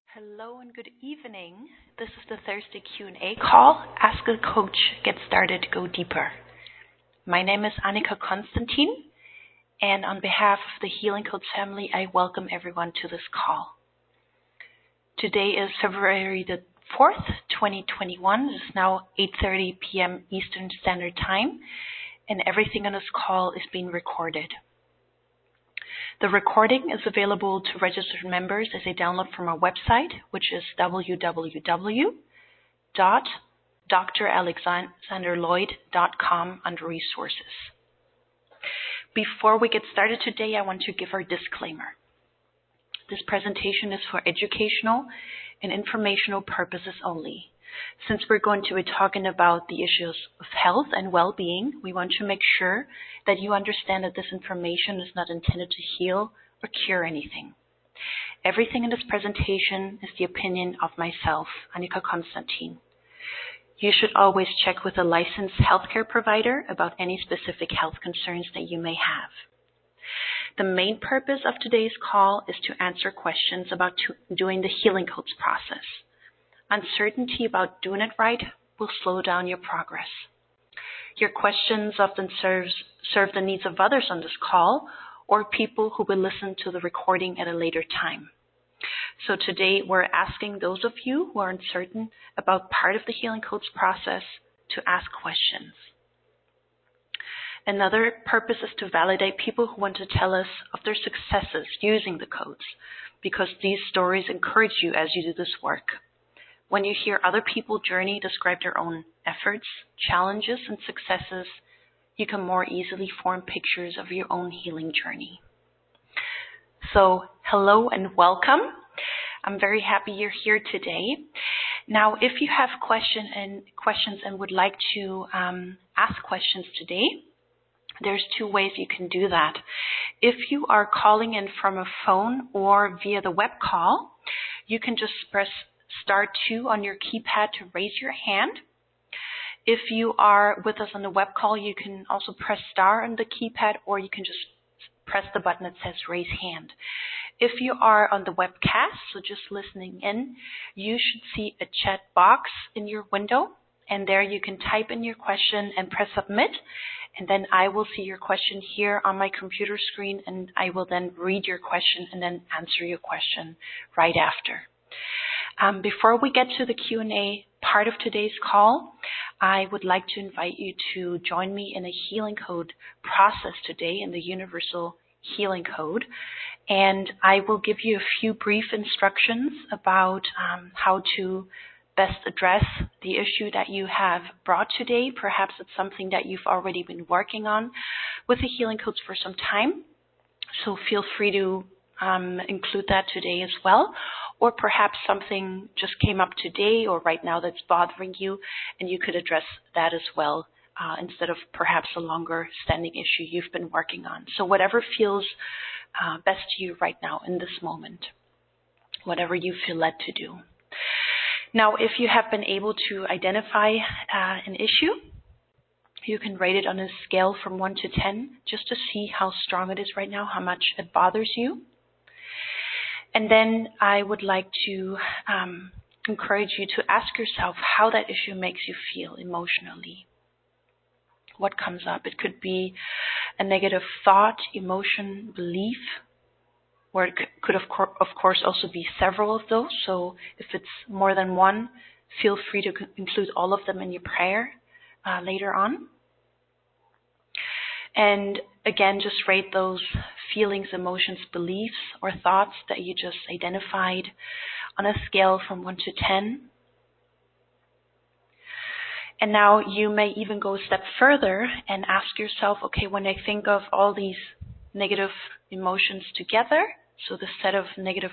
Hello and good evening. This is the Thursday Q&A call. Ask a Coach, get started, go deeper. My name is Annika Konstantin, and on behalf of the Healing Coach family, I welcome everyone to this call. Today is February the 4th, 2021. It is now 8:30 p.m. Eastern Standard Time, and everything on this call is being recorded. The recording is available to registered members as a download from our website, which is www.dralexanderlloyd.com under resources. Before we get started today, I want to give our disclaimer. This presentation is for educational and informational purposes only. Since we're going to be talking about the issues of health and well-being, we want to make sure that you understand that this information is not intended to heal or cure anything. Everything in this presentation is the opinion of myself, Annika Konstantin. You should always check with a licensed healthcare provider about any specific health concerns that you may have. The main purpose of today's call is to answer questions about doing the Healing Coach process. Uncertainty about doing it right will slow down your progress. Your questions often serve the needs of others on this call or people who will listen to the recording at a later time. So today we're asking those of you who are uncertain about part of the Healing Coach process to ask questions. Another purpose is to validate people who want to tell us of their successes using the codes, because these stories encourage you as you do this work. When you hear other people's journey describe their own efforts, challenges, and successes, you can more easily form pictures of your own healing journey. So, hello and welcome. I'm very happy you're here today. Now, if you have questions and would like to ask questions today, there's two ways you can do that. If you are calling in from a phone or via the web call, you can just press Star 2 on your keypad to raise your hand. If you are with us on the web call, you can also press Star on the keypad, or you can just press the button that says Raise Hand. If you are on the webcast, so just listening in, you should see a chat box in your window, and there you can type in your question and press Submit, and then I will see your question here on my computer screen, and I will then read your question and then answer your question right after. Before we get to the Q&A part of today's call, I would like to invite you to join me in a Healing Code process today in the Universal Healing Code. And I will give you a few brief instructions about how to best address the issue that you have brought today. Perhaps it's something that you've already been working on with the Healing Codes for some time. So feel free to include that today as well. Or perhaps something just came up today or right now that's bothering you, and you could address that as well instead of perhaps a longer standing issue you've been working on. So whatever feels best to you right now in this moment, whatever you feel led to do. Now, if you have been able to identify an issue, you can rate it on a scale from 1 to 10 just to see how strong it is right now, how much it bothers you. And then I would like to encourage you to ask yourself how that issue makes you feel emotionally. What comes up? It could be a negative thought, emotion, belief, or it could of course also be several of those. So if it's more than one, feel free to include all of them in your prayer later on. And again, just rate those feelings, emotions, beliefs, or thoughts that you just identified on a scale from 1 to 10. And now you may even go a step further and ask yourself, okay, when I think of all these negative emotions together, so the set of negative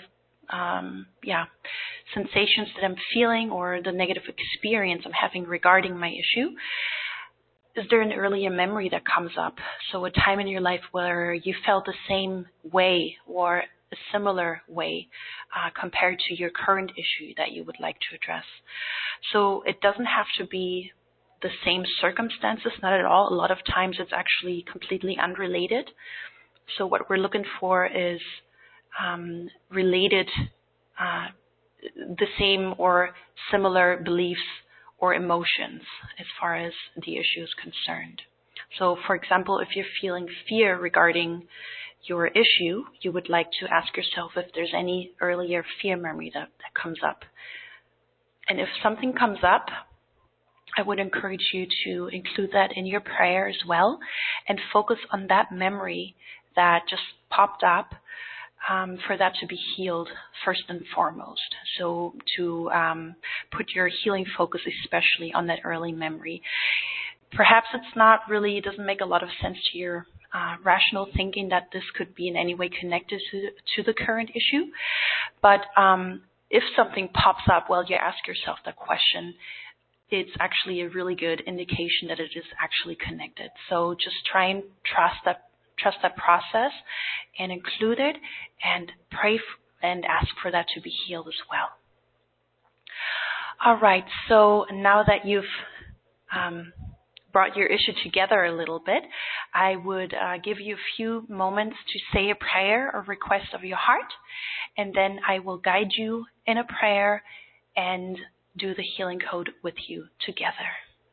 sensations that I'm feeling or the negative experience I'm having regarding my issue, is there an earlier memory that comes up? So a time in your life where you felt the same way or a similar way compared to your current issue that you would like to address. So it doesn't have to be the same circumstances, not at all. A lot of times it's actually completely unrelated. So what we're looking for is related the same or similar beliefs or emotions as far as the issue is concerned. So, for example, if you're feeling fear regarding your issue, you would like to ask yourself if there's any earlier fear memory that comes up. And if something comes up, I would encourage you to include that in your prayer as well and focus on that memory that just popped up, for that to be healed first and foremost. So to put your healing focus especially on that early memory. Perhaps it doesn't make a lot of sense to your rational thinking that this could be in any way connected to the current issue. But if something pops up while you ask yourself that question, it's actually a really good indication that it is actually connected. So just try and trust that process and include it and pray and ask for that to be healed as well. All right, so now that you've brought your issue together a little bit, I would give you a few moments to say a prayer or request of your heart, and then I will guide you in a prayer and do the healing code with you together.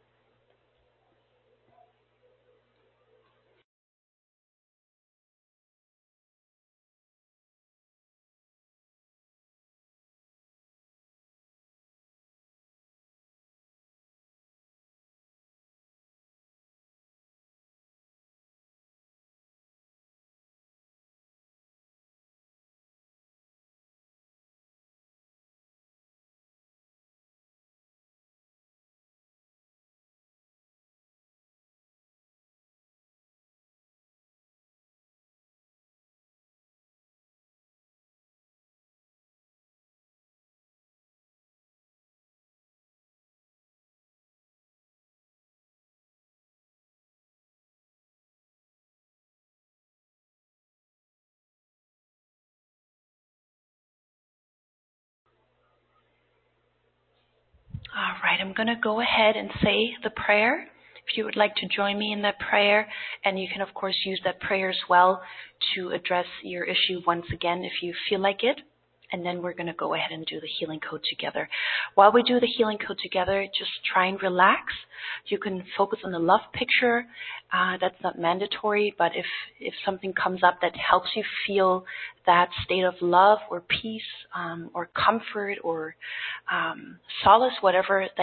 All right, I'm going to go ahead and say the prayer. If you would like to join me in that prayer, and you can, of course, use that prayer as well to address your issue once again if you feel like it. And then we're going to go ahead and do the healing code together. While we do the healing code together, just try and relax. You can focus on the love picture. That's not mandatory, but if something comes up that helps you feel that state of love or peace or comfort or solace, whatever it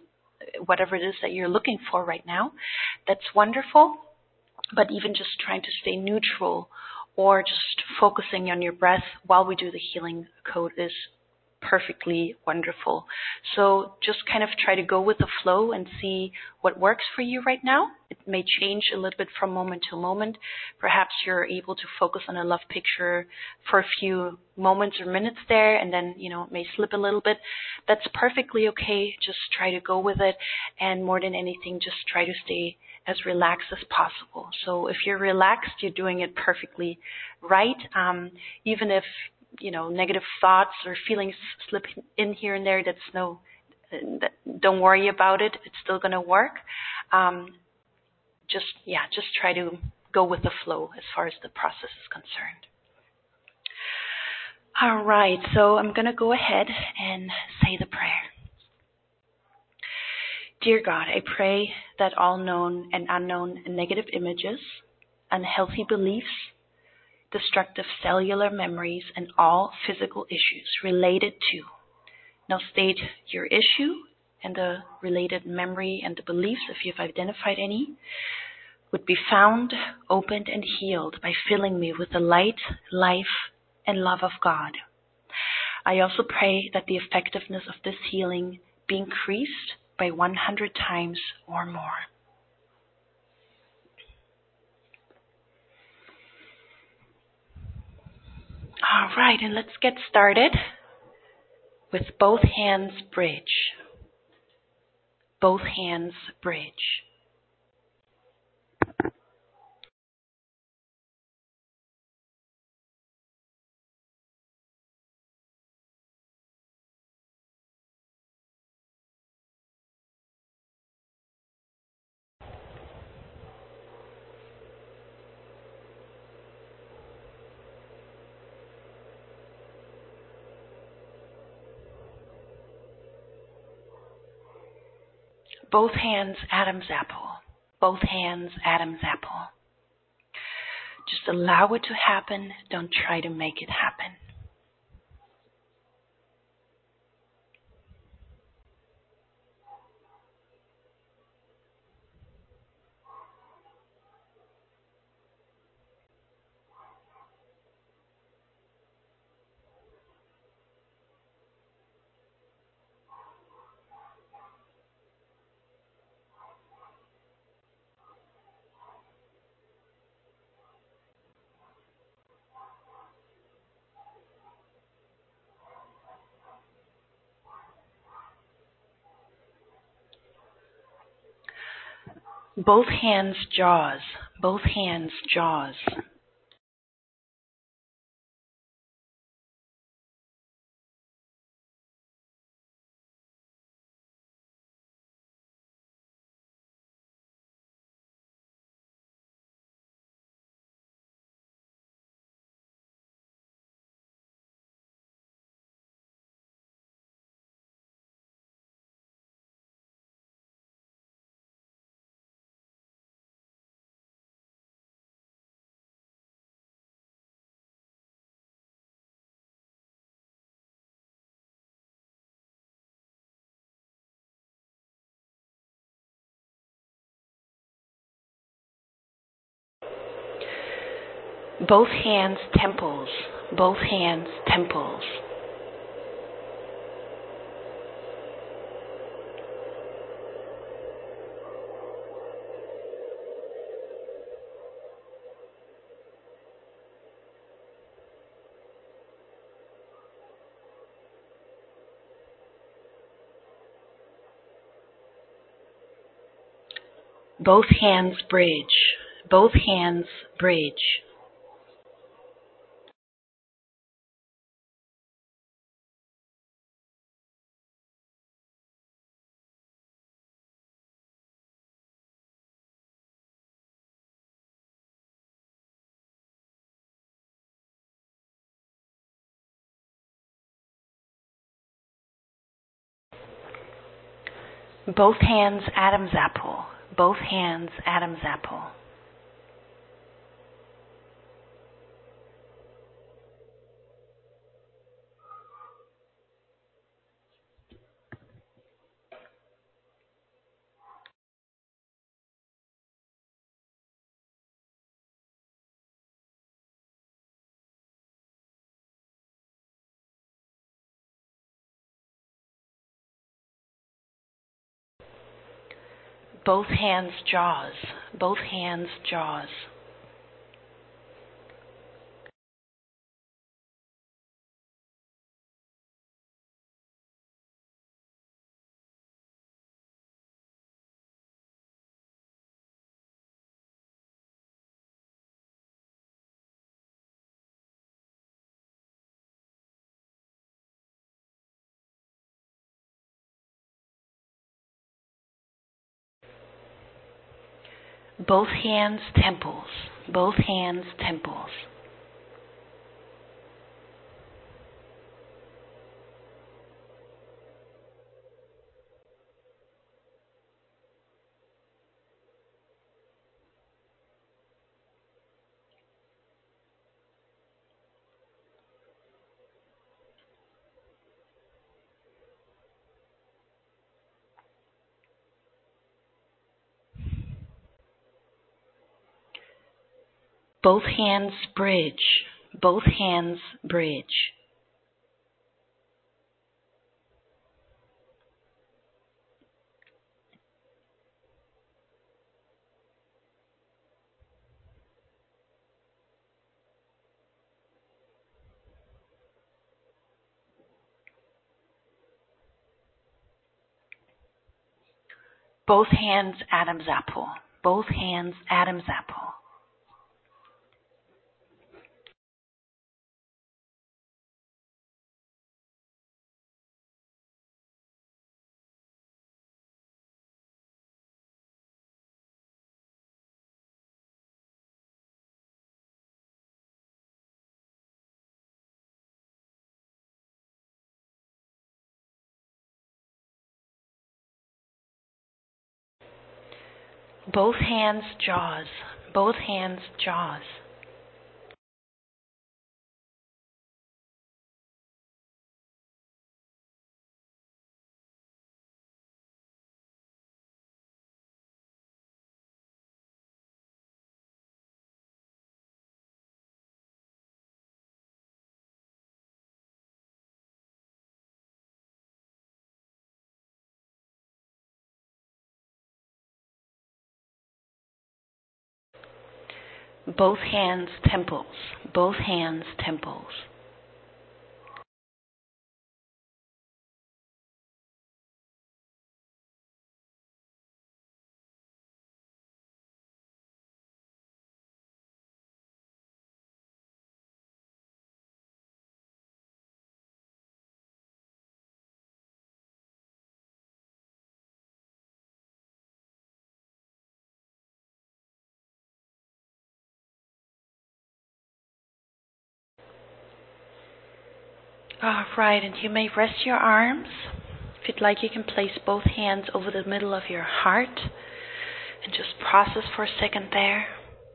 is that you're looking for right now, that's wonderful. But even just trying to stay neutral or just focusing on your breath while we do the healing code is perfectly wonderful. So just kind of try to go with the flow and see what works for you right now. It may change a little bit from moment to moment. Perhaps you're able to focus on a love picture for a few moments or minutes there, and then, it may slip a little bit. That's perfectly okay. Just try to go with it. And more than anything, just try to stay as relaxed as possible. So if you're relaxed, you're doing it perfectly right. Even if negative thoughts or feelings slip in here and there, don't worry about it. It's still going to work. Just try to go with the flow as far as the process is concerned. All right, so I'm going to go ahead and say the prayer. Dear God, I pray that all known and unknown negative images, unhealthy beliefs, destructive cellular memories, and all physical issues related to. Now state your issue and the related memory and the beliefs, if you've identified any, would be found, opened, and healed by filling me with the light, life, and love of God. I also pray that the effectiveness of this healing be increased by 100 times or more. All right, and let's get started with both hands bridge. Both hands bridge. Both hands, Adam's apple. Both hands, Adam's apple. Just allow it to happen. Don't try to make it happen. Both hands, jaws. Both hands, jaws. Both hands, temples. Both hands, temples. Both hands, bridge. Both hands, bridge. Both hands, Adam's apple. Both hands, Adam's apple. Both hands, jaws. Both hands, jaws. Both hands, temples. Both hands, temples. Both hands, bridge. Both hands, bridge. Both hands, Adam's apple. Both hands, Adam's apple. Both hands, jaws. Both hands, jaws. Both hands, temples. Both hands, temples. All right, and you may rest your arms. If you'd like, you can place both hands over the middle of your heart and just process for a second there.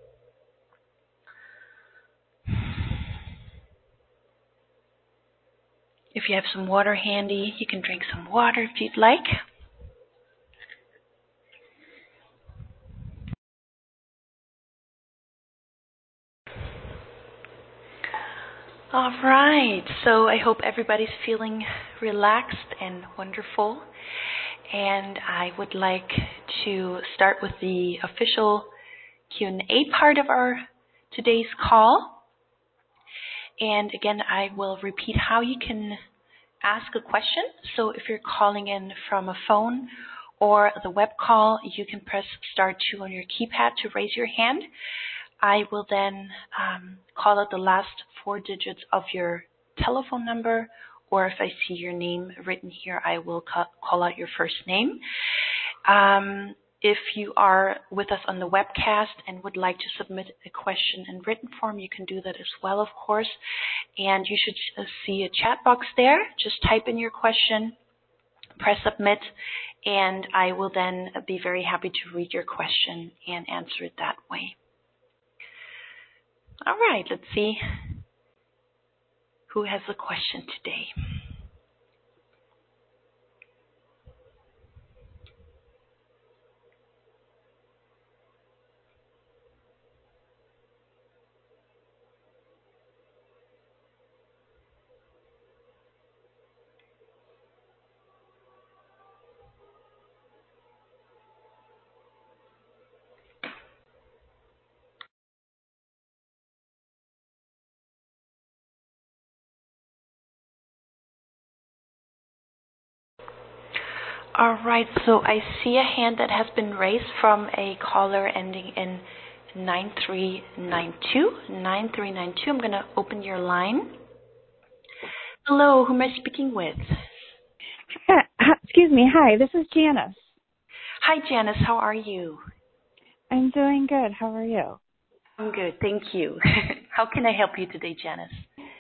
If you have some water handy, you can drink some water if you'd like. All right, so I hope everybody's feeling relaxed and wonderful. And I would like to start with the official Q&A part of our today's call. And again, I will repeat how you can ask a question. So if you're calling in from a phone or the web call, you can press star 2 on your keypad to raise your hand. I will then call out the last 4 digits of your telephone number, or if I see your name written here, I will call out your first name. If you are with us on the webcast and would like to submit a question in written form, you can do that as well, of course. And you should see a chat box there. Just type in your question, press submit, and I will then be very happy to read your question and answer it that way. All right, let's see who has a question today. All right, so I see a hand that has been raised from a caller ending in 9392. 9392, I'm going to open your line. Hello, who am I speaking with? Excuse me. Hi, this is Janice. Hi, Janice. How are you? I'm doing good. How are you? I'm good, thank you. How can I help you today, Janice?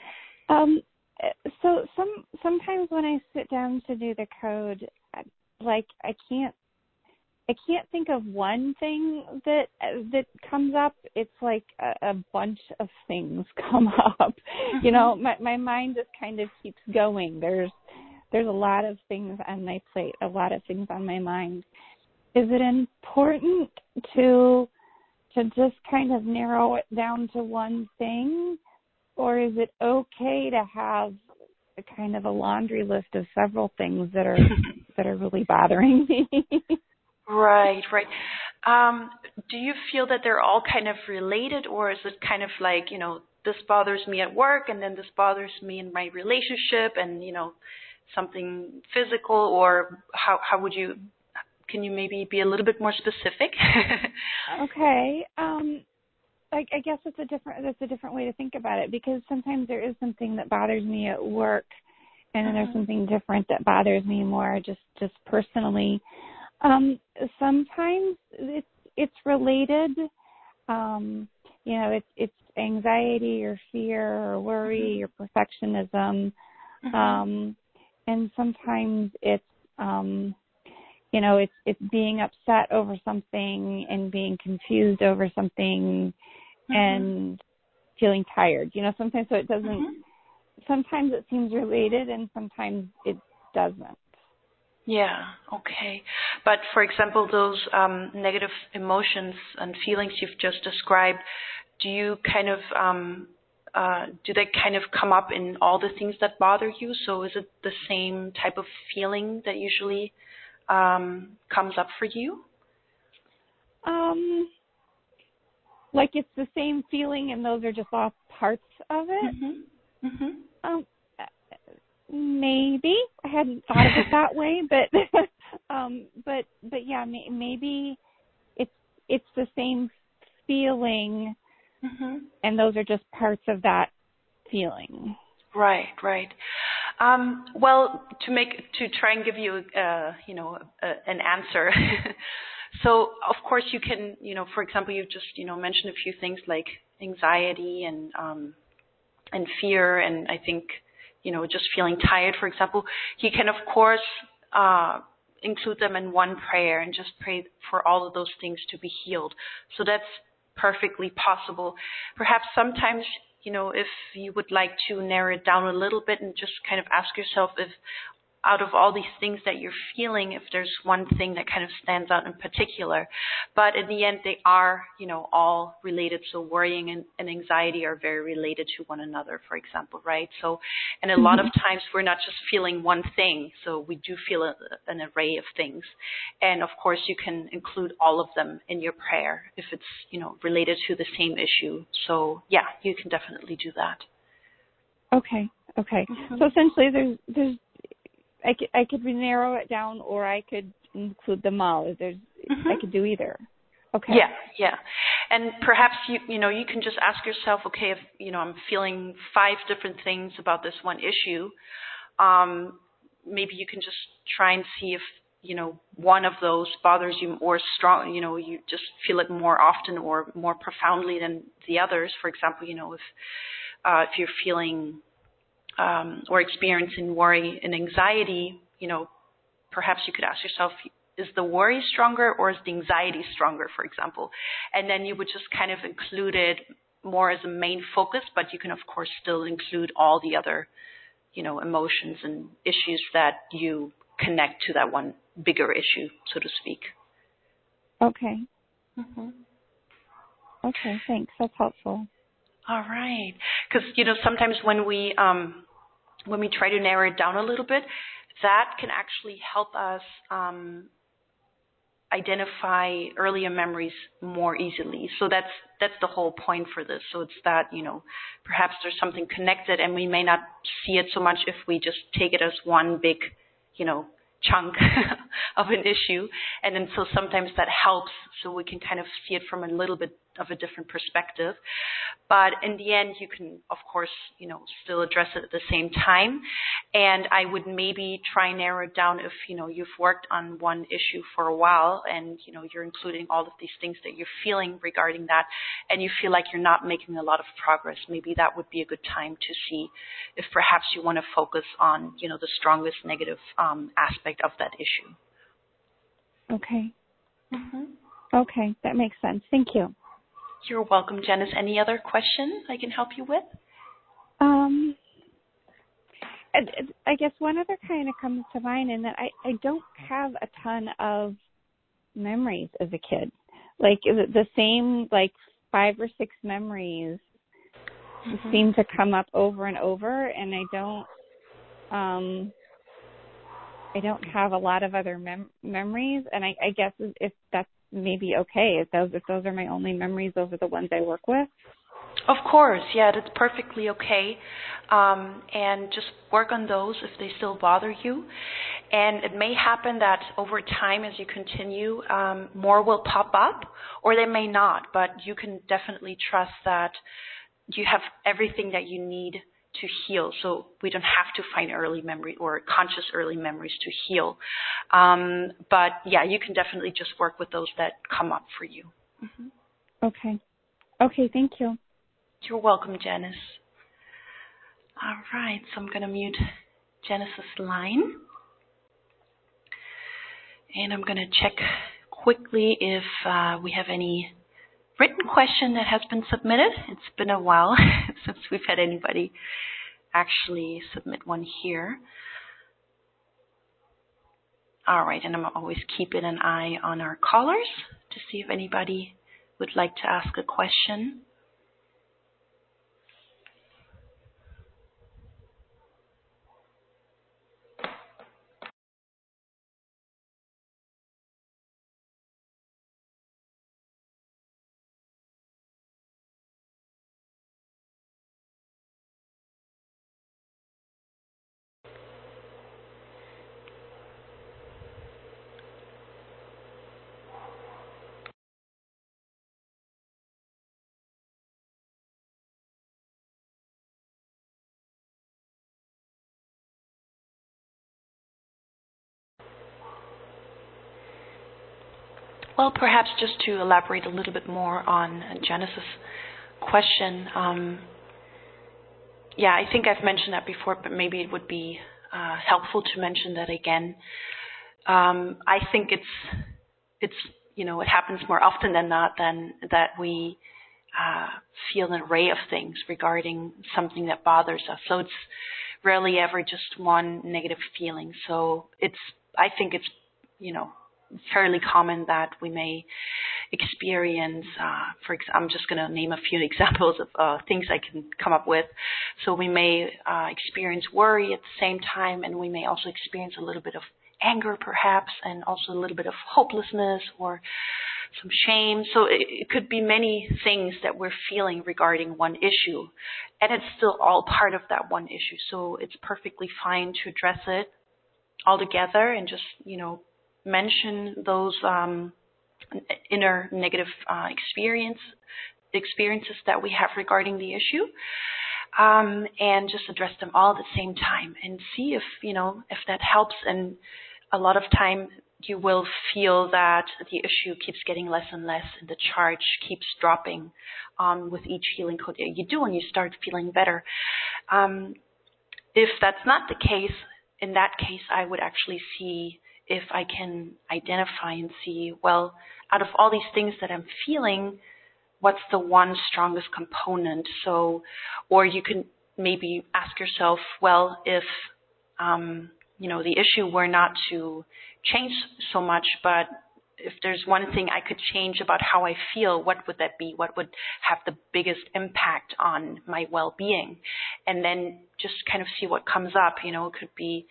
So sometimes when I sit down to do the code, like I can't think of one thing that comes up. It's like a bunch of things come up. Mm-hmm. You know, my mind just kind of keeps going. There's a lot of things on my plate, a lot of things on my mind. Is it important to just kind of narrow it down to one thing, or is it okay to have a kind of a laundry list of several things that are really bothering me? Right. Do you feel that they're all kind of related, or is it kind of like, you know, this bothers me at work and then this bothers me in my relationship and, you know, something physical, or how would you, can you maybe be a little bit more specific? Okay. I guess that's a different way to think about it, because sometimes there is something that bothers me at work, and then there's something different that bothers me more just personally. Sometimes it's related. You know, it's anxiety or fear or worry or perfectionism. And sometimes it's it's being upset over something and being confused over something and feeling tired. Sometimes so it doesn't. Sometimes it seems related, and sometimes it doesn't. Yeah, okay. But for example, those negative emotions and feelings you've just described, do you kind of do they kind of come up in all the things that bother you? So is it the same type of feeling that usually comes up for you? Like it's the same feeling, and those are just all parts of it. Maybe I hadn't thought of it that way, but yeah, maybe it's the same feeling, and those are just parts of that feeling. Right. Well, to try and give you an answer. So of course you can, for example, you've just mentioned a few things like anxiety and fear, and I think just feeling tired, for example. You can of course include them in one prayer and just pray for all of those things to be healed. So that's perfectly possible. Perhaps sometimes, if you would like to narrow it down a little bit and just kind of ask yourself if out of all these things that you're feeling, if there's one thing that kind of stands out in particular. But in the end, they are, all related. So worrying and anxiety are very related to one another, for example, right? So, and a lot of times we're not just feeling one thing. So we do feel an array of things. And of course, you can include all of them in your prayer if it's, related to the same issue. So yeah, you can definitely do that. Okay. So essentially there's I could narrow it down, or I could include them all. I could do either. Okay. Yeah. And perhaps you can just ask yourself, okay, if I'm feeling 5 different things about this one issue, maybe you can just try and see if one of those bothers you more strong. You just feel it more often or more profoundly than the others. For example, if you're feeling or experiencing worry and anxiety, perhaps you could ask yourself, is the worry stronger or is the anxiety stronger, for example? And then you would just kind of include it more as a main focus, but you can, of course, still include all the other, emotions and issues that you connect to that one bigger issue, so to speak. Okay. Okay, thanks. That's helpful. All right. Because, sometimes when we try to narrow it down a little bit, that can actually help us identify earlier memories more easily. So that's the whole point for this. So it's that, perhaps there's something connected and we may not see it so much if we just take it as one big, chunk of an issue. And then so sometimes that helps so we can kind of see it from a little bit of a different perspective. But in the end, you can, of course, still address it at the same time. And I would maybe try and narrow it down if, you've worked on one issue for a while and, you're including all of these things that you're feeling regarding that, and you feel like you're not making a lot of progress. Maybe that would be a good time to see if perhaps you want to focus on, the strongest negative aspect of that issue. Okay. Okay, that makes sense. Thank you. You're welcome, Janice. Any other questions I can help you with? I guess one other kind of comes to mind, in that I don't have a ton of memories as a kid. Like the same, 5 or 6 memories seem to come up over and over, and I don't have a lot of other memories. And I guess if that's maybe okay, if those are my only memories, those are the ones I work with. Of course, yeah, that's perfectly okay. And just work on those if they still bother you. And it may happen that over time, as you continue, more will pop up, or they may not. But you can definitely trust that you have everything that you need to heal. So we don't have to find early memory or conscious early memories to heal. But yeah, you can definitely just work with those that come up for you. Okay, thank you. You're welcome, Janice. All right, so I'm going to mute Janice's line. And I'm going to check quickly if we have any written question that has been submitted. It's been a while since we've had anybody actually submit one here. All right, and I'm always keeping an eye on our callers to see if anybody would like to ask a question. Well, perhaps just to elaborate a little bit more on Janice's question. I think I've mentioned that before, but maybe it would be helpful to mention that again. I think it's it happens more often than not than that we feel an array of things regarding something that bothers us. So it's rarely ever just one negative feeling. So I think it's fairly common that we may experience, I'm just going to name a few examples of things I can come up with. So we may experience worry at the same time, and we may also experience a little bit of anger perhaps, and also a little bit of hopelessness or some shame. So it could be many things that we're feeling regarding one issue, and it's still all part of that one issue. So it's perfectly fine to address it all together and just, mention those inner negative experiences that we have regarding the issue, and just address them all at the same time and see if that helps. And a lot of time you will feel that the issue keeps getting less and less, and the charge keeps dropping with each healing code that you do, and you start feeling better. If that's not the case, in that case, I would actually see if I can identify and see, well, out of all these things that I'm feeling, what's the one strongest component? So, or you can maybe ask yourself, well, if, the issue were not to change so much, but if there's one thing I could change about how I feel, what would that be? What would have the biggest impact on my well-being? And then just kind of see what comes up. It could be,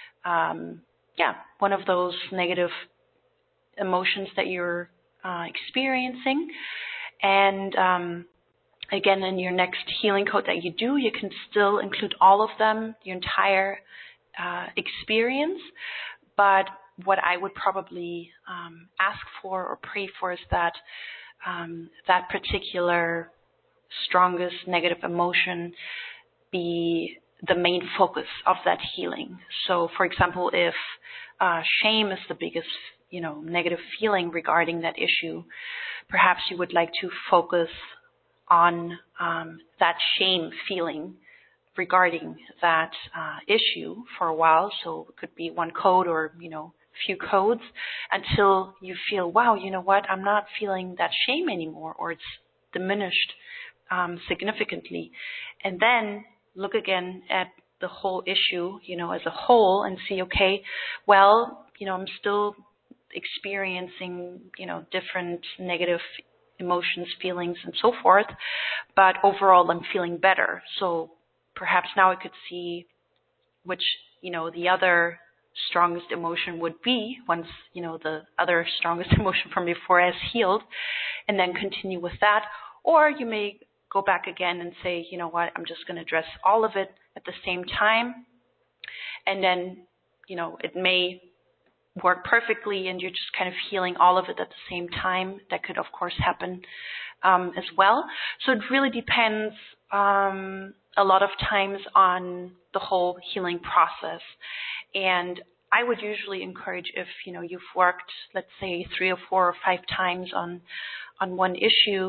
one of those negative emotions that you're experiencing. And again, in your next healing code that you do, you can still include all of them, your entire experience. But what I would probably ask for or pray for is that that particular strongest negative emotion be the main focus of that healing. So, for example, if shame is the biggest, negative feeling regarding that issue, perhaps you would like to focus on that shame feeling regarding that issue for a while. So it could be one code or, few codes until you feel, wow, you know what, I'm not feeling that shame anymore, or it's diminished significantly. And then look again at the whole issue, as a whole, and see, okay, well, I'm still experiencing, different negative emotions, feelings, and so forth, but overall I'm feeling better. So perhaps now I could see which, the other strongest emotion would be once, the other strongest emotion from before has healed, and then continue with that. Or you may go back again and say, you know what, I'm just going to address all of it at the same time. And then, it may work perfectly and you're just kind of healing all of it at the same time. That could, of course, happen as well. So it really depends a lot of times on the whole healing process. And I would usually encourage, if, you've worked, let's say, 3 or 4 or 5 times on one issue,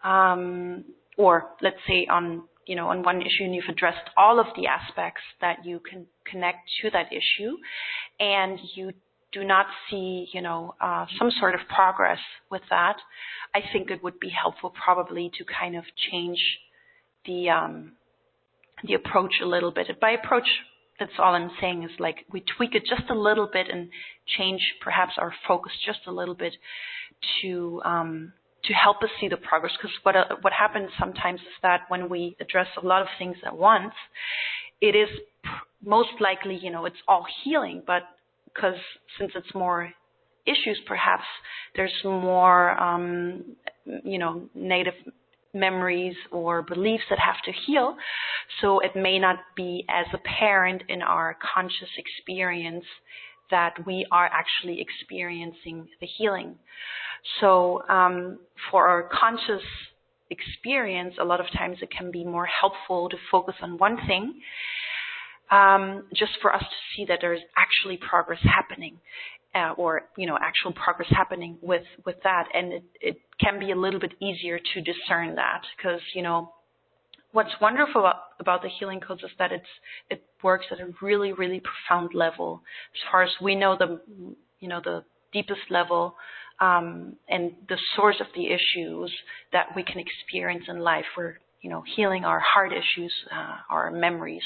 or let's say on one issue, and you've addressed all of the aspects that you can connect to that issue, and you do not see, some sort of progress with that, I think it would be helpful probably to kind of change the approach a little bit. By approach, that's all I'm saying is like we tweak it just a little bit and change perhaps our focus just a little bit to help us see the progress. Because what happens sometimes is that when we address a lot of things at once, it is most likely, it's all healing, but because since it's more issues, perhaps there's more, negative memories or beliefs that have to heal. So it may not be as apparent in our conscious experience that we are actually experiencing the healing. So for our conscious experience, a lot of times it can be more helpful to focus on one thing, just for us to see that there's actually progress happening, or actual progress happening with that. And it can be a little bit easier to discern that, because what's wonderful about the healing codes is that it works at a really, really profound level. As far as we know, the deepest level, and the source of the issues that we can experience in life. We're healing our heart issues, our memories.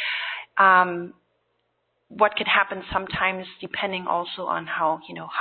What can happen sometimes, depending also on how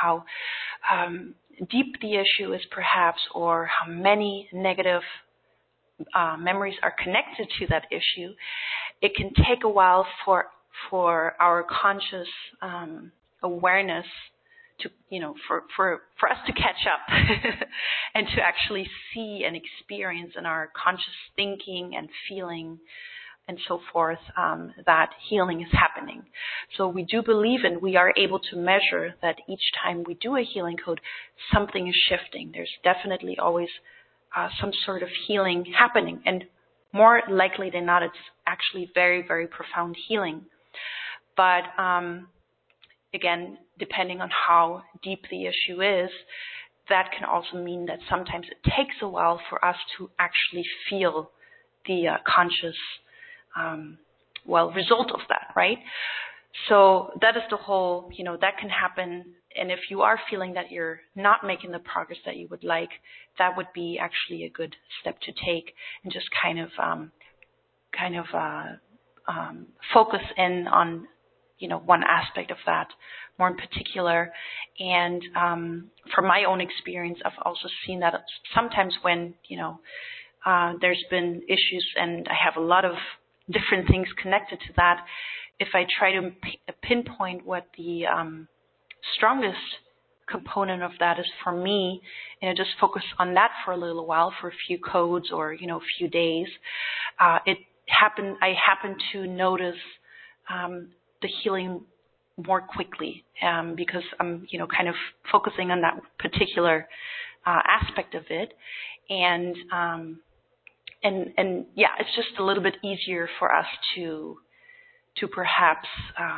deep the issue is, perhaps, or how many negative memories are connected to that issue, it can take a while for our conscious awareness to for us to catch up and to actually see and experience in our conscious thinking and feeling and so forth, that healing is happening. So we do believe, and we are able to measure that each time we do a healing code, something is shifting. There's definitely always some sort of healing happening, and more likely than not, it's actually very, very profound healing. But again, depending on how deep the issue is, that can also mean that sometimes it takes a while for us to actually feel the conscious result of that, right? So that is the whole, that can happen. And if you are feeling that you're not making the progress that you would like, that would be actually a good step to take, and just kind of focus in on, one aspect of that more in particular. And from my own experience, I've also seen that sometimes when, there's been issues and I have a lot of different things connected to that, if I try to pinpoint what the strongest component of that is for me, and I just focus on that for a little while, for a few codes or, a few days, I happen to notice the healing more quickly, because I'm, kind of focusing on that particular aspect of it. And yeah, it's just a little bit easier for us to perhaps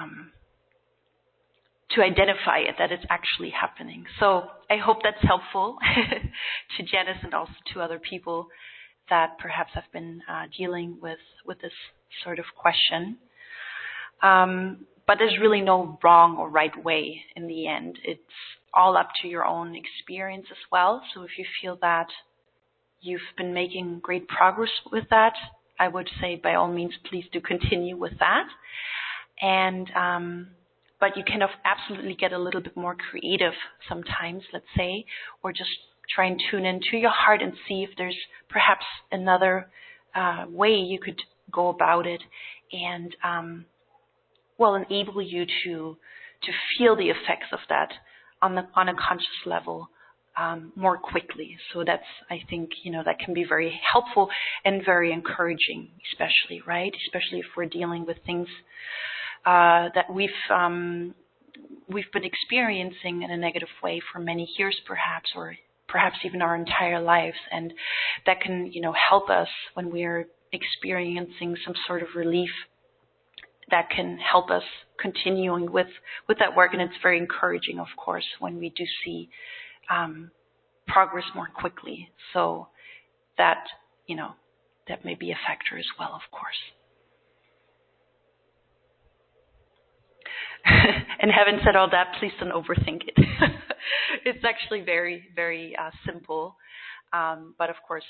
to identify it, that it's actually happening. So I hope that's helpful to Janice and also to other people that perhaps have been dealing with this sort of question. But there's really no wrong or right way in the end. It's all up to your own experience as well. So if you feel that you've been making great progress with that, I would say by all means, please do continue with that. And but you can absolutely get a little bit more creative sometimes, let's say, or just try and tune into your heart and see if there's perhaps another way you could go about it, and enable you to feel the effects of that on a conscious level more quickly. So that's, I think, that can be very helpful and very encouraging, especially, right? Especially if we're dealing with things that we've been experiencing in a negative way for many years, perhaps, or perhaps even our entire lives, and that can, help us when we're experiencing some sort of relief. That can help us continuing with that work, and it's very encouraging, of course, when we do see progress more quickly. So that, that may be a factor as well, of course. And having said all that, please don't overthink it. It's actually very, very simple. But of course,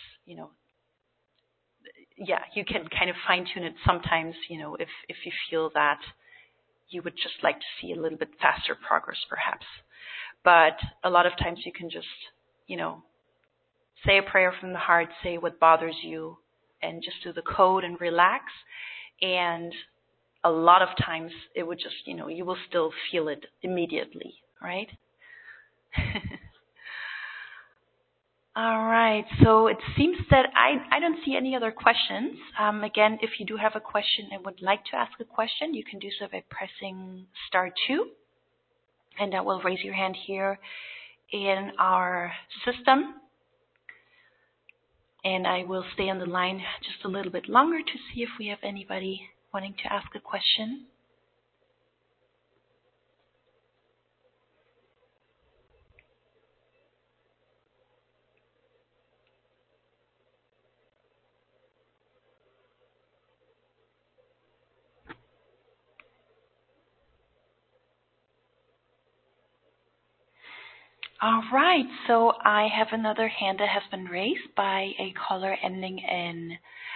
yeah, you can kind of fine tune it sometimes, if you feel that you would just like to see a little bit faster progress perhaps. But a lot of times you can just, say a prayer from the heart, say what bothers you, and just do the code and relax. And a lot of times it would just, you will still feel it immediately, right? All right. So it seems that I don't see any other questions. Again, if you do have a question and would like to ask a question, you can do so by pressing *2. And that will raise your hand here in our system. And I will stay on the line just a little bit longer to see if we have anybody wanting to ask a question. All right, so I have another hand that has been raised by a caller ending in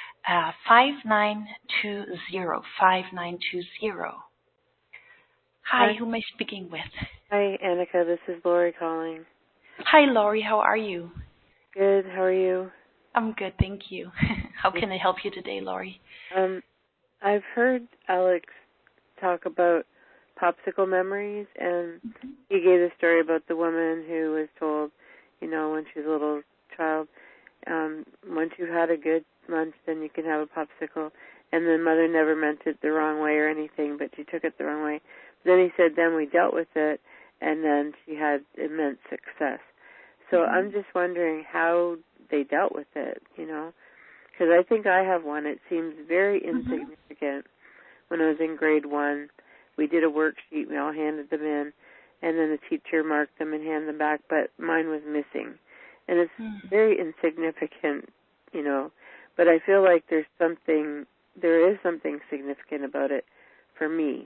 5920. 5920. Hi, who am I speaking with? Hi, Annika. This is Lori calling. Hi, Lori. How are you? Good. How are you? I'm good, thank you. How can I help you today, Lori? I've heard Alex talk about popsicle memories, and he gave a story about the woman who was told, when she was a little child, once you've had a good lunch, then you can have a popsicle. And the mother never meant it the wrong way or anything, but she took it the wrong way. Then he said, then we dealt with it, and then she had immense success. So I'm just wondering how they dealt with it, because I think I have one. It seems very insignificant. When I was in grade 1, we did a worksheet. We all handed them in, and then the teacher marked them and handed them back, but mine was missing. And it's very insignificant, but I feel like there is something significant about it for me.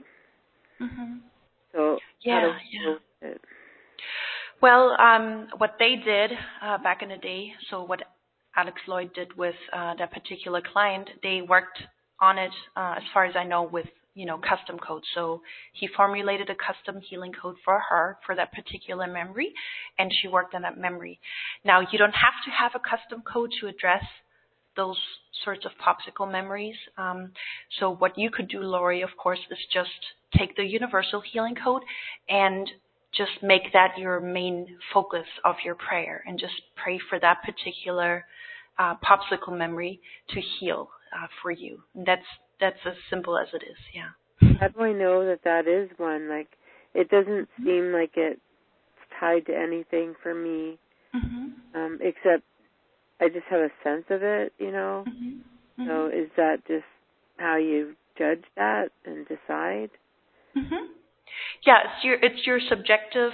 So how do we deal with it? Well, what they did back in the day, so what Alex Lloyd did with that particular client, they worked on it, as far as I know, with custom codes. So he formulated a custom healing code for her for that particular memory, and she worked on that memory. Now, you don't have to have a custom code to address those sorts of popsicle memories. So what you could do, Lori, of course, is just take the universal healing code and just make that your main focus of your prayer, and just pray for that particular popsicle memory to heal for you. That's as simple as it is, yeah. How do I know that is one? Like, it doesn't seem like it's tied to anything for me, except I just have a sense of it, So is that just how you judge that and decide? Yeah, it's your subjective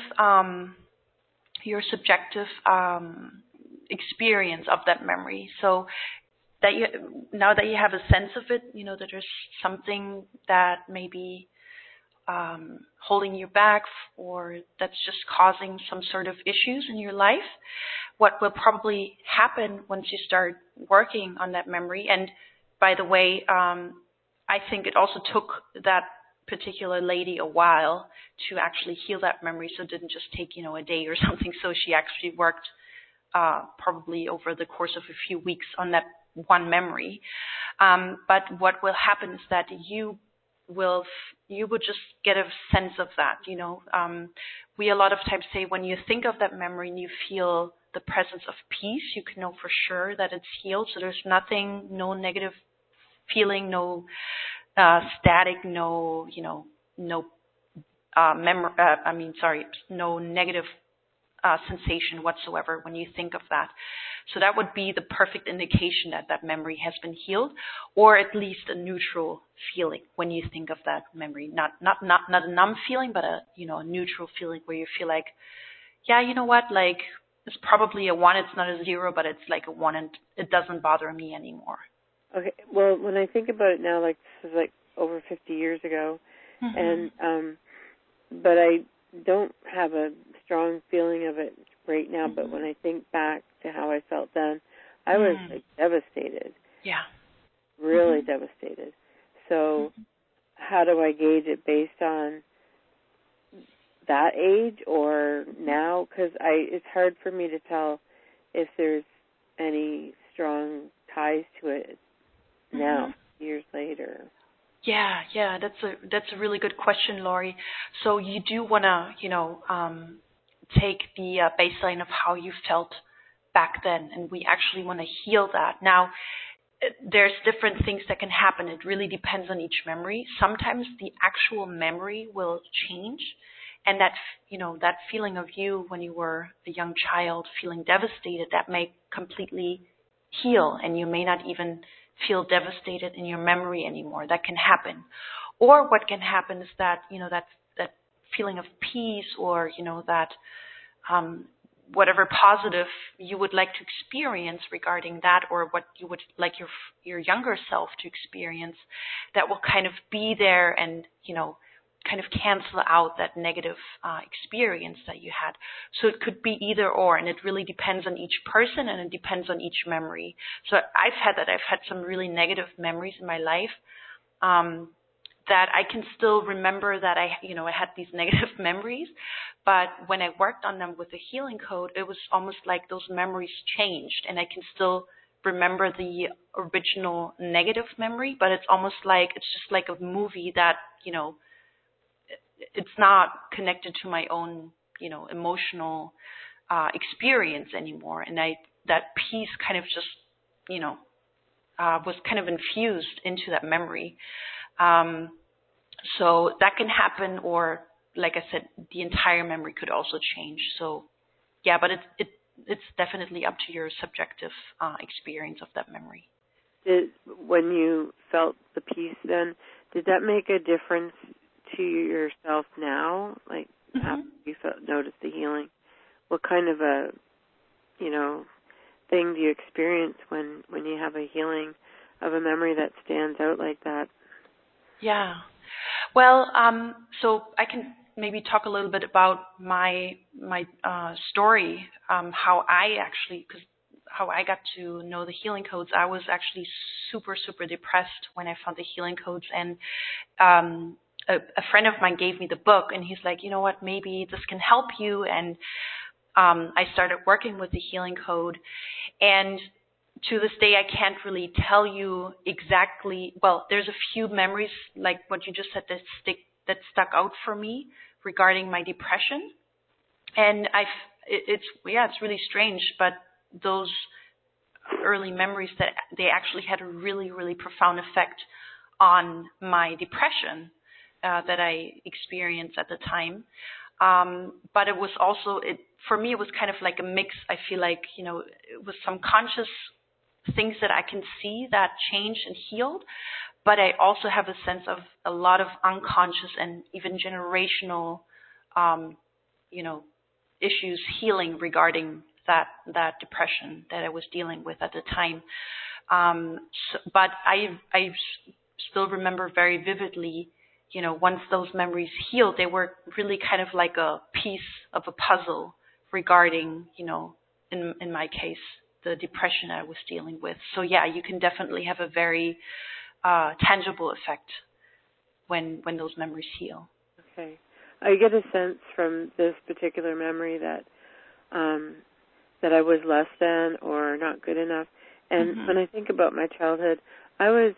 experience of that memory. So now that you have a sense of it, that there's something that may be holding you back, or that's just causing some sort of issues in your life. What will probably happen once you start working on that memory, and by the way, I think it also took that particular lady a while to actually heal that memory, so it didn't just take, a day or something. So she actually worked probably over the course of a few weeks on that one memory. But what will happen is that you will just get a sense of that, We a lot of times say when you think of that memory and you feel the presence of peace, you can know for sure that it's healed. So there's nothing, no negative feeling, no static, no no negative sensation whatsoever when you think of that. So that would be the perfect indication that that memory has been healed, or at least a neutral feeling when you think of that memory. Not a numb feeling, but a neutral feeling where you feel like, yeah, you know what, like it's probably a 1, it's not a 0, but it's like a 1 and it doesn't bother me anymore. Okay. Well, when I think about it now, like this is like over 50 years ago, and but I don't have a strong feeling of it right now. But when I think back to how I felt then, I was like devastated. Yeah. Really devastated. So how do I gauge it based on that age or now? Because it's hard for me to tell if there's any strong ties to it now, years later. Yeah, that's a really good question, Laurie. So you do want to, take the baseline of how you felt back then, and we actually want to heal that. Now, there's different things that can happen. It really depends on each memory. Sometimes the actual memory will change, and that feeling of you when you were a young child feeling devastated, that may completely heal, and you may not even feel devastated in your memory anymore. That can happen. Or what can happen is that, that feeling of peace, or, that whatever positive you would like to experience regarding that, or what you would like your younger self to experience, that will kind of be there and, kind of cancel out that negative experience that you had. So it could be either or, and it really depends on each person, and it depends on each memory. So I've had that. I've had some really negative memories in my life that I can still remember that I had these negative memories, but when I worked on them with the healing code, it was almost like those memories changed, and I can still remember the original negative memory, but it's almost like, it's just like a movie that, it's not connected to my own, emotional experience anymore. And that piece kind of just, was kind of infused into that memory. So that can happen, or like I said, the entire memory could also change. So yeah, but it's definitely up to your subjective experience of that memory. When you felt the peace then, did that make a difference to yourself now? Like after you noticed the healing, what kind of a, thing do you experience when you have a healing of a memory that stands out like that? Yeah. Well, so I can maybe talk a little bit about my story, how I got to know the healing codes. I was actually super, super depressed when I found the healing codes, and a friend of mine gave me the book, and he's like, you know what, maybe this can help you. And I started working with the healing code, and to this day, I can't really tell you exactly. Well, there's a few memories, like what you just said, that stuck out for me regarding my depression. And it's really strange, but those early memories, that they actually had a really, really profound effect on my depression that I experienced at the time. But it was also, for me, it was kind of like a mix. I feel like, it was some conscious things that I can see that changed and healed, but I also have a sense of a lot of unconscious and even generational, issues healing regarding that depression that I was dealing with at the time. But I still remember very vividly, once those memories healed, they were really kind of like a piece of a puzzle regarding, in my case, the depression I was dealing with. So yeah, you can definitely have a very tangible effect when those memories heal. Okay. I get a sense from this particular memory that I was less than or not good enough. And when I think about my childhood, I was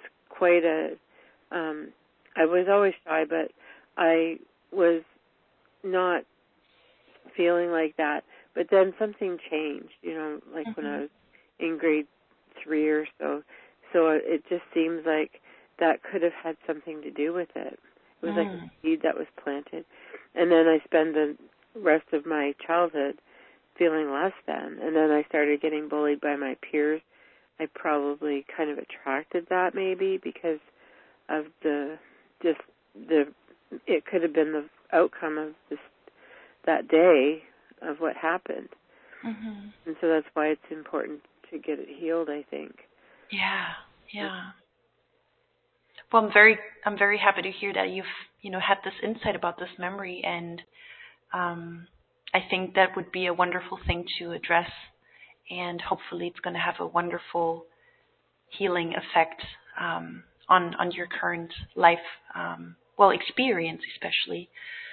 I was always shy, but I was not feeling like that. But then something changed, like when I was in grade 3 or so. So it just seems like that could have had something to do with it. It was like a seed that was planted. And then I spent the rest of my childhood feeling less than. And then I started getting bullied by my peers. I probably kind of attracted that maybe because of it could have been the outcome of that day of what happened. And so that's why it's important to get it healed, I think. Yeah. Well, I'm very happy to hear that you've, had this insight about this memory, and I think that would be a wonderful thing to address, and hopefully it's going to have a wonderful healing effect on your current life, experience especially,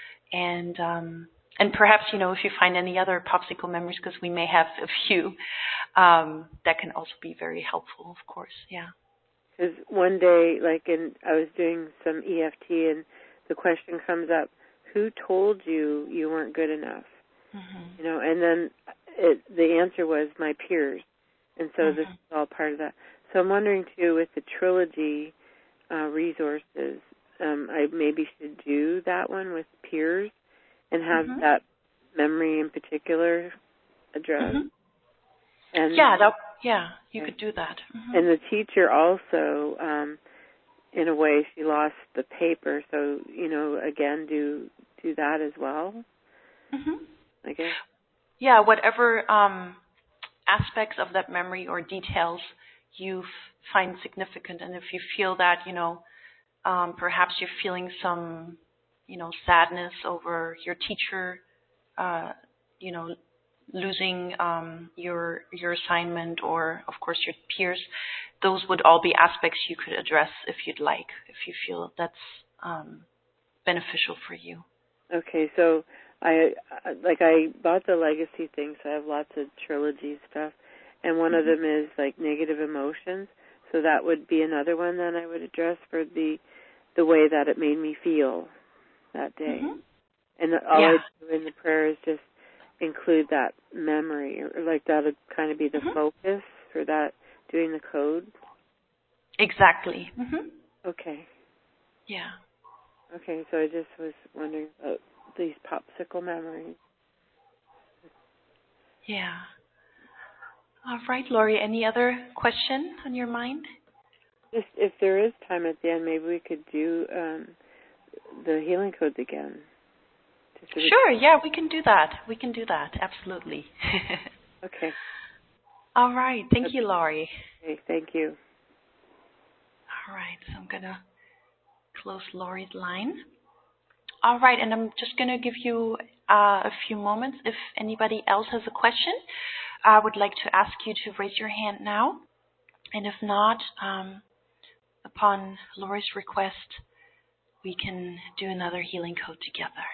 and perhaps if you find any other popsicle memories, because we may have a few, that can also be very helpful, of course. Yeah. Because one day, I was doing some EFT, and the question comes up, who told you you weren't good enough? Mm-hmm. And then the answer was my peers. And so this is all part of that. So I'm wondering, too, with the trilogy resources, I maybe should do that one with peers and have that memory in particular addressed. Mm-hmm. And you could do that. Mm-hmm. And the teacher also, in a way, she lost the paper. So, again, do that as well, I guess. Yeah, whatever aspects of that memory or details you find significant, and if you feel that, perhaps you're feeling some, sadness over your teacher, losing your assignment, or of course your peers, those would all be aspects you could address if you'd like, if you feel that's beneficial for you. Okay, so I bought the legacy thing, so I have lots of trilogy stuff, and one of them is negative emotions. So that would be another one that I would address for the way that it made me feel that day. And all I do in the prayer is just include that memory, or that would kind of be the focus for that, doing the code. Exactly. Okay. Yeah. Okay, so I just was wondering about these popsicle memories. Yeah. All right, Lori, any other question on your mind? Just if there is time at the end, maybe we could do the healing codes again. Sure, yeah, we can do that. Absolutely. Okay. All right, thank you, Lori. Okay, thank you. All right, so I'm going to close Lori's line. All right, and I'm just going to give you a few moments. If anybody else has a question, I would like to ask you to raise your hand now. And if not, upon Lori's request, we can do another healing code together.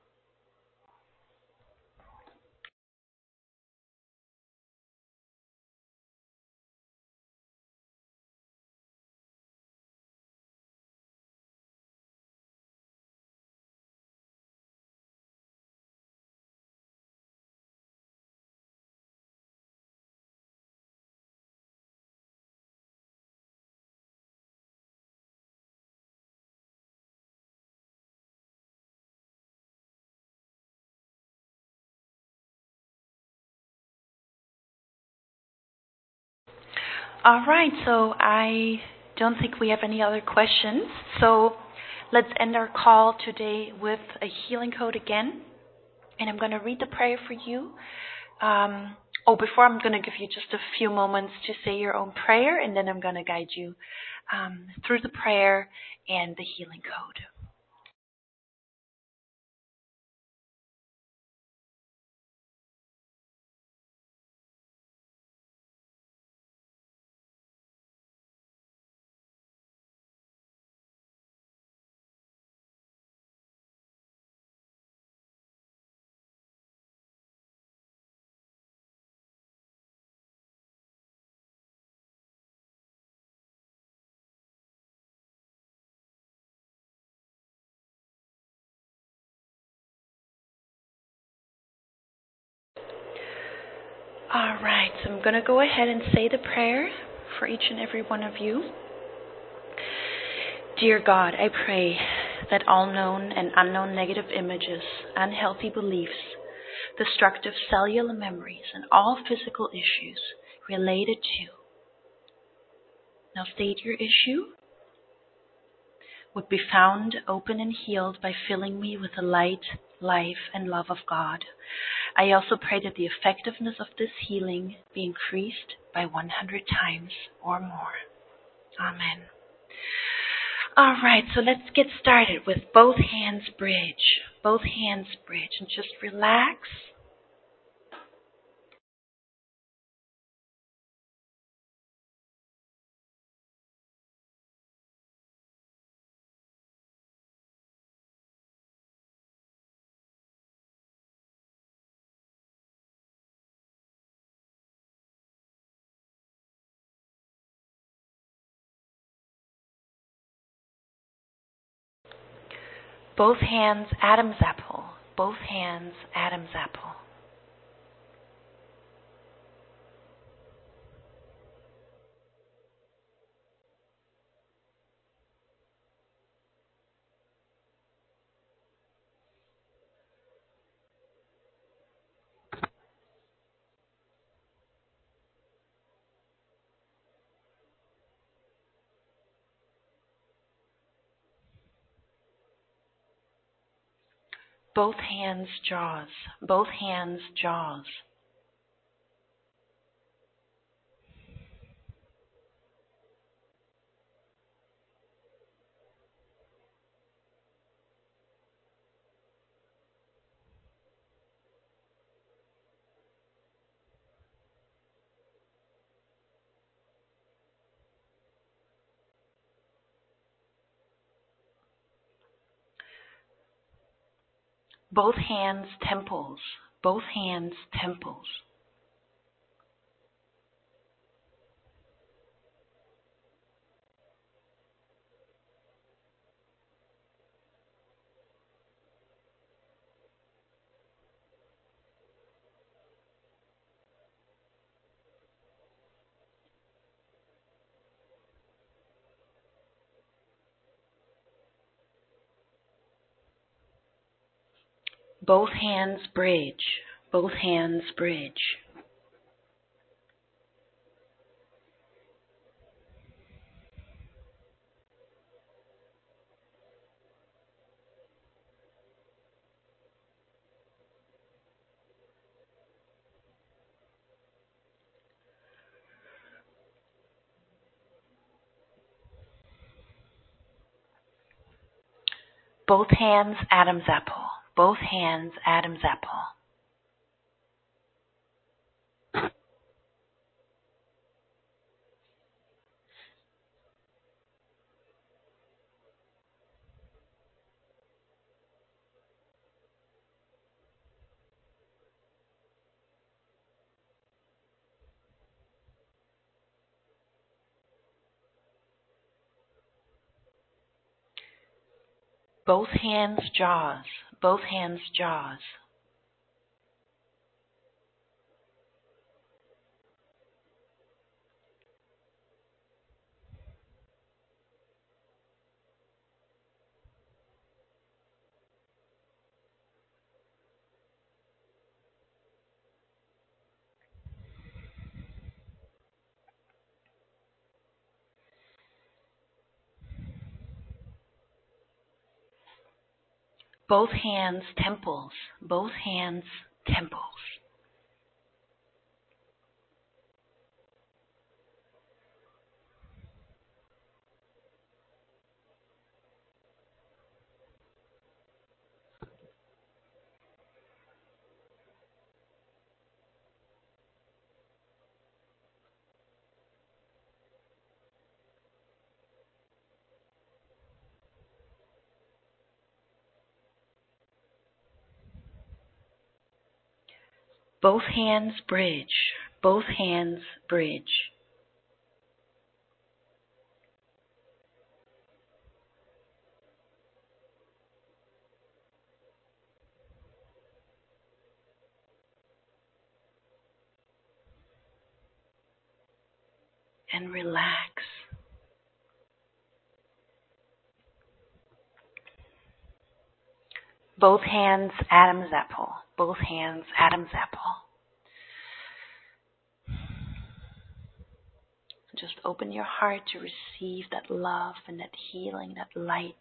All right, so I don't think we have any other questions. So let's end our call today with a healing code again. And I'm going to read the prayer for you. Before, I'm going to give you just a few moments to say your own prayer, and then I'm going to guide you through the prayer and the healing code. All right, so I'm going to go ahead and say the prayer for each and every one of you. Dear God, I pray that all known and unknown negative images, unhealthy beliefs, destructive cellular memories, and all physical issues related to, now state your issue, would be found open and healed by filling me with the light, life, and love of God. I also pray that the effectiveness of this healing be increased by 100 times or more. Amen. All right, so let's get started with both hands bridge. Both hands bridge, and just relax. Both hands Adam's apple. Both hands Adam's apple. Both hands jaws. Both hands jaws. Both hands temples. Both hands temples. Both hands bridge. Both hands bridge. Both hands Adam's apple. Both hands Adam's apple. Both hands jaws. Both hands jaws. Both hands temples. Both hands temples. Both hands bridge. Both hands bridge. And relax. Both hands Adam's apple. Both hands Adam's apple. Just open your heart to receive that love and that healing, that light.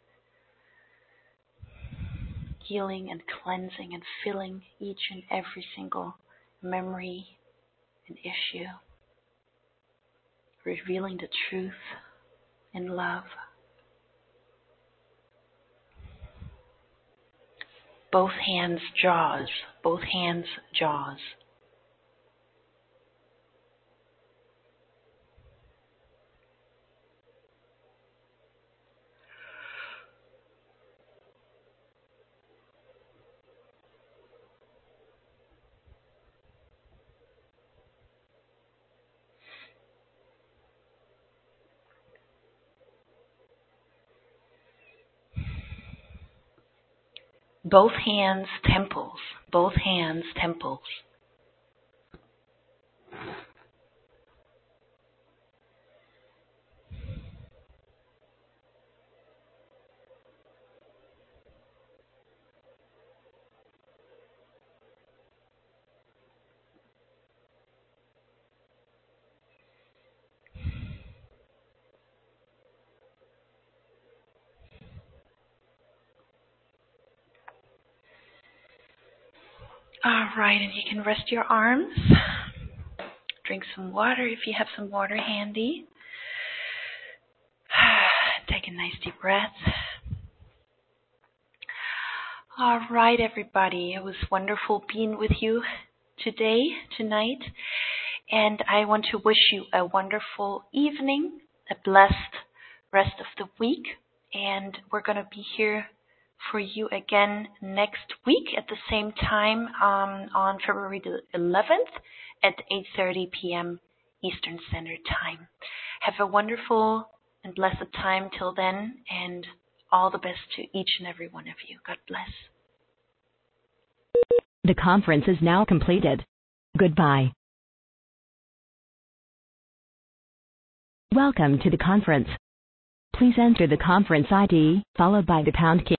Healing and cleansing and filling each and every single memory and issue. Revealing the truth in love. both hands, jaws, both hands, jaws. Both hands, temples, both hands, temples. All right, and you can rest your arms. Drink some water if you have some water handy. Take a nice deep breath. All right, everybody. It was wonderful being with you tonight. And I want to wish you a wonderful evening, a blessed rest of the week. And we're going to be here for you again next week at the same time on February the 11th at 8:30 p.m. Eastern Standard Time. Have a wonderful and blessed time till then, and all the best to each and every one of you. God bless. The conference is now completed. Goodbye. Welcome to the conference. Please enter the conference ID followed by the pound key.